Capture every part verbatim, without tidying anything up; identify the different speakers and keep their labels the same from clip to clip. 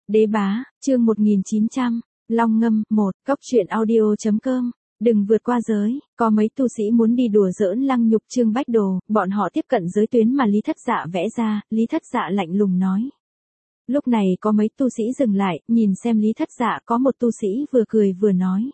Speaker 1: Đế bá, chương một nghìn chín trăm, Long ngâm, một, cốc truyện audio.com. Đừng vượt qua giới, có mấy tu sĩ muốn đi đùa giỡn Lăng Nhục Trương Bách Đồ, bọn họ tiếp cận giới tuyến mà Lý Thất Dạ vẽ ra, Lý Thất Dạ lạnh lùng nói. Lúc này có mấy tu sĩ dừng lại, nhìn xem Lý Thất Dạ, có một tu sĩ vừa cười vừa nói.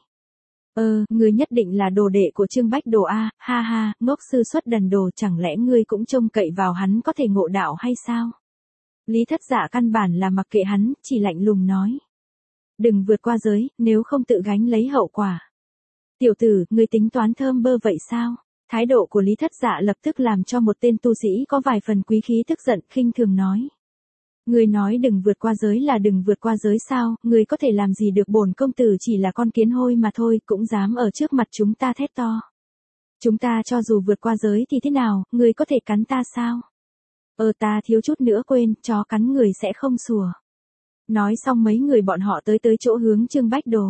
Speaker 1: Ơ, ngươi nhất định là đồ đệ của Trương Bách Đồ a, ha ha, ngốc sư xuất đần đồ, chẳng lẽ ngươi cũng trông cậy vào hắn có thể ngộ đạo hay sao? Lý Thất Dạ căn bản là mặc kệ hắn, chỉ lạnh lùng nói. Đừng vượt qua giới, nếu không tự gánh lấy hậu quả. Tiểu tử, ngươi tính toán thơm bơ vậy sao? Thái độ của Lý Thất Dạ lập tức làm cho một tên tu sĩ có vài phần quý khí tức giận, khinh thường nói. Ngươi nói đừng vượt qua giới là đừng vượt qua giới sao, ngươi có thể làm gì được, bổn công tử chỉ là con kiến hôi mà thôi, cũng dám ở trước mặt chúng ta thét to. Chúng ta cho dù vượt qua giới thì thế nào, ngươi có thể cắn ta sao? Ờ ta thiếu chút nữa quên, chó cắn người sẽ không sủa. Nói xong mấy người bọn họ tới tới chỗ hướng Trương Bách Đồ.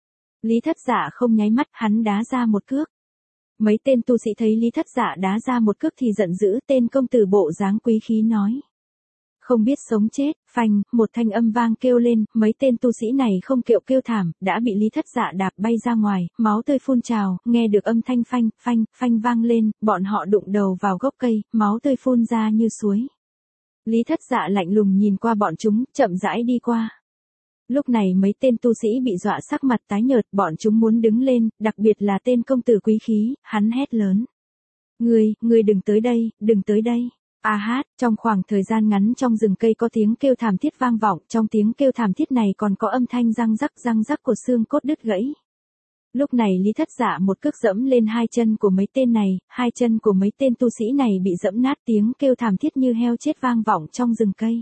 Speaker 1: Lý Thất Dạ không nháy mắt, hắn đá ra một cước. Mấy tên tu sĩ thấy Lý Thất Dạ đá ra một cước thì giận dữ, tên công tử bộ dáng quý khí nói. Không biết sống chết, phanh, một thanh âm vang kêu lên, mấy tên tu sĩ này không kêu kêu thảm, đã bị Lý Thất Dạ đạp bay ra ngoài, máu tươi phun trào, nghe được âm thanh phanh, phanh, phanh vang lên, bọn họ đụng đầu vào gốc cây, máu tươi phun ra như suối. Lý Thất Dạ lạnh lùng nhìn qua bọn chúng, chậm rãi đi qua. Lúc này mấy tên tu sĩ bị dọa sắc mặt tái nhợt, bọn chúng muốn đứng lên, đặc biệt là tên công tử quý khí, hắn hét lớn. Ngươi, ngươi đừng tới đây, đừng tới đây. A hát, trong khoảng thời gian ngắn trong rừng cây có tiếng kêu thảm thiết vang vọng, trong tiếng kêu thảm thiết này còn có âm thanh răng rắc răng rắc của xương cốt đứt gãy. Lúc này Lý Thất Dạ một cước dẫm lên hai chân của mấy tên này, hai chân của mấy tên tu sĩ này bị dẫm nát, tiếng kêu thảm thiết như heo chết vang vọng trong rừng cây.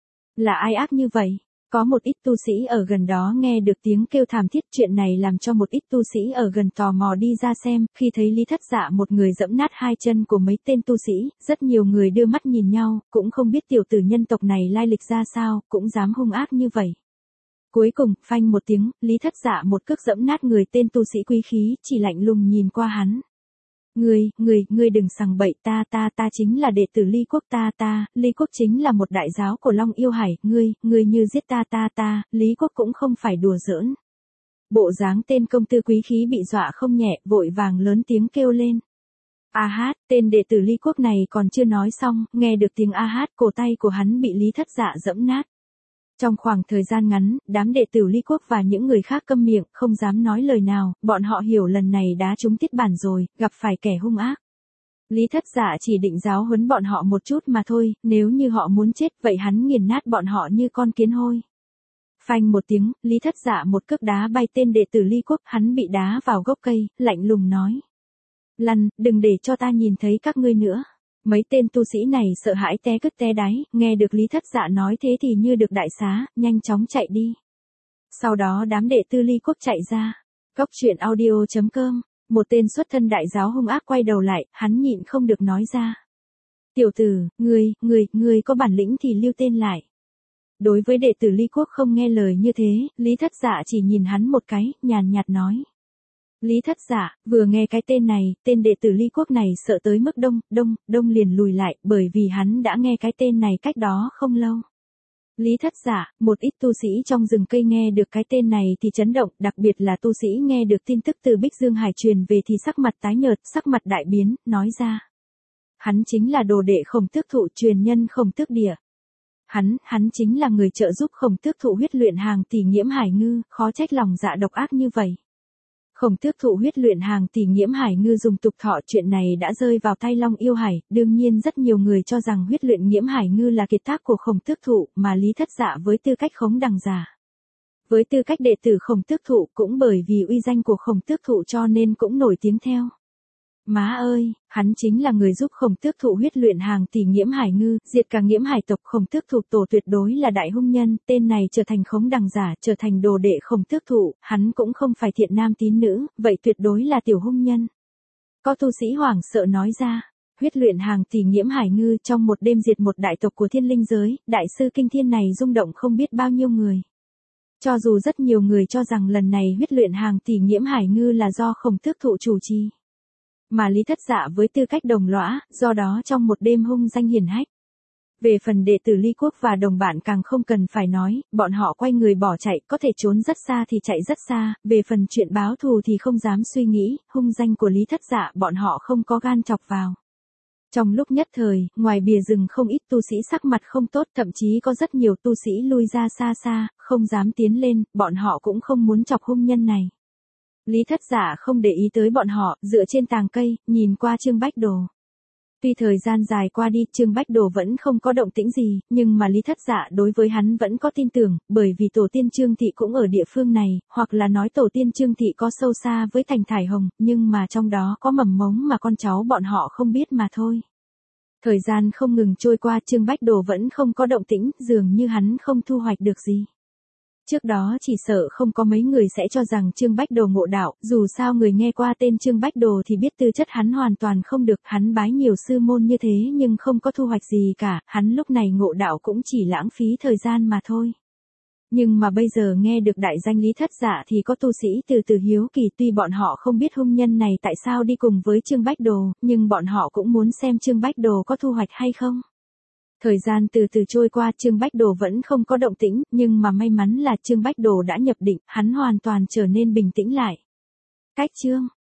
Speaker 1: Là ai ác như vậy? Có một ít tu sĩ ở gần đó nghe được tiếng kêu thảm thiết, chuyện này làm cho một ít tu sĩ ở gần tò mò đi ra xem, khi thấy Lý Thất Dạ một người dẫm nát hai chân của mấy tên tu sĩ, rất nhiều người đưa mắt nhìn nhau, cũng không biết tiểu tử nhân tộc này lai lịch ra sao, cũng dám hung ác như vậy. Cuối cùng, phanh một tiếng, Lý Thất Dạ một cước dẫm nát người tên tu sĩ quý khí, chỉ lạnh lùng nhìn qua hắn. Ngươi, ngươi, ngươi đừng sằng bậy, ta ta ta chính là đệ tử Ly Quốc, ta ta, Ly Quốc chính là một đại giáo của Long Yêu Hải, ngươi, ngươi như giết ta ta ta, Lý Quốc cũng không phải đùa giỡn. Bộ dáng tên công tử quý khí bị dọa không nhẹ, vội vàng lớn tiếng kêu lên. A hát, tên đệ tử Ly Quốc này còn chưa nói xong, nghe được tiếng a hát, cổ tay của hắn bị Lý Thất Dạ dẫm nát. Trong khoảng thời gian ngắn, đám đệ tử Ly Quốc và những người khác câm miệng, không dám nói lời nào, bọn họ hiểu lần này đá trúng tiết bản rồi, gặp phải kẻ hung ác. Lý Thất Dạ chỉ định giáo huấn bọn họ một chút mà thôi, nếu như họ muốn chết, vậy hắn nghiền nát bọn họ như con kiến hôi. Phanh một tiếng, Lý Thất Dạ một cước đá bay tên đệ tử Ly Quốc, hắn bị đá vào gốc cây, lạnh lùng nói. Lăn, đừng để cho ta nhìn thấy các ngươi nữa. Mấy tên tu sĩ này sợ hãi té cứt té đáy, nghe được Lý Thất Dạ nói thế thì như được đại xá, nhanh chóng chạy đi. Sau đó đám đệ tử Ly Quốc chạy ra. Cốc truyện audio.com, một tên xuất thân đại giáo hung ác quay đầu lại, hắn nhịn không được nói ra. Tiểu tử, ngươi, ngươi, ngươi có bản lĩnh thì lưu tên lại. Đối với đệ tử Ly Quốc không nghe lời như thế, Lý Thất Dạ chỉ nhìn hắn một cái, nhàn nhạt nói. Lý Thất Dạ, vừa nghe cái tên này, tên đệ tử Ly Quốc này sợ tới mức đông, đông, đông liền lùi lại, bởi vì hắn đã nghe cái tên này cách đó không lâu. Lý Thất Dạ, một ít tu sĩ trong rừng cây nghe được cái tên này thì chấn động, đặc biệt là tu sĩ nghe được tin tức từ Bích Dương Hải truyền về thì sắc mặt tái nhợt, sắc mặt đại biến, nói ra. Hắn chính là đồ đệ Khổng Tước Thụ, truyền nhân Khổng Tước Địa. Hắn, hắn chính là người trợ giúp Khổng Tước Thụ huyết luyện hàng tỷ Nghiễm Hải Ngư, khó trách lòng dạ độc ác như vậy. Khổng Tước Thụ huyết luyện hàng tỷ Nghiễm Hải Ngư dùng tục thọ, chuyện này đã rơi vào tay Long Yêu Hải, đương nhiên rất nhiều người cho rằng huyết luyện Nghiễm Hải Ngư là kiệt tác của Khổng Tước Thụ, mà Lý Thất Dạ với tư cách Khống Đằng giả. Với tư cách đệ tử Khổng Tước Thụ, cũng bởi vì uy danh của Khổng Tước Thụ cho nên cũng nổi tiếng theo. Má ơi, hắn chính là người giúp Khổng Tước Thụ huyết luyện hàng tỷ Nghiễm Hải Ngư, diệt cả Nghiễm Hải tộc. Khổng Tước Thụ tổ tuyệt đối là đại hung nhân, tên này trở thành Khống Đằng giả, trở thành đồ đệ Khổng Tước Thụ, hắn cũng không phải thiện nam tín nữ, vậy tuyệt đối là tiểu hung nhân. Có tu sĩ hoảng sợ nói ra, huyết luyện hàng tỷ Nghiễm Hải Ngư trong một đêm diệt một đại tộc của thiên linh giới, đại sư kinh thiên này rung động không biết bao nhiêu người. Cho dù rất nhiều người cho rằng lần này huyết luyện hàng tỷ Nghiễm Hải Ngư là do Khổng Tước Thụ chủ trì. Mà Lý Thất Dạ với tư cách đồng lõa, do đó trong một đêm hung danh hiển hách. Về phần đệ tử Ly Quốc và đồng bạn càng không cần phải nói, bọn họ quay người bỏ chạy, có thể trốn rất xa thì chạy rất xa, về phần chuyện báo thù thì không dám suy nghĩ, hung danh của Lý Thất Dạ bọn họ không có gan chọc vào. Trong lúc nhất thời, ngoài bìa rừng không ít tu sĩ sắc mặt không tốt, thậm chí có rất nhiều tu sĩ lui ra xa xa, không dám tiến lên, bọn họ cũng không muốn chọc hung nhân này. Lý Thất Dạ không để ý tới bọn họ, dựa trên tàng cây, nhìn qua Trương Bách Đồ. Tuy thời gian dài qua đi, Trương Bách Đồ vẫn không có động tĩnh gì, nhưng mà Lý Thất Dạ đối với hắn vẫn có tin tưởng, bởi vì tổ tiên Trương Thị cũng ở địa phương này, hoặc là nói tổ tiên Trương Thị có sâu xa với Thành Thải Hồng, nhưng mà trong đó có mầm mống mà con cháu bọn họ không biết mà thôi. Thời gian không ngừng trôi qua, Trương Bách Đồ vẫn không có động tĩnh, dường như hắn không thu hoạch được gì. Trước đó chỉ sợ không có mấy người sẽ cho rằng Trương Bách Đồ ngộ đạo, dù sao người nghe qua tên Trương Bách Đồ thì biết tư chất hắn hoàn toàn không được, hắn bái nhiều sư môn như thế nhưng không có thu hoạch gì cả, hắn lúc này ngộ đạo cũng chỉ lãng phí thời gian mà thôi. Nhưng mà bây giờ nghe được đại danh Lý Thất Dạ thì có tu sĩ từ từ hiếu kỳ, tuy bọn họ không biết hung nhân này tại sao đi cùng với Trương Bách Đồ, nhưng bọn họ cũng muốn xem Trương Bách Đồ có thu hoạch hay không. Thời gian từ từ trôi qua, Trương Bách Đồ vẫn không có động tĩnh, nhưng mà may mắn là Trương Bách Đồ đã nhập định, hắn hoàn toàn trở nên bình tĩnh lại. Cách chương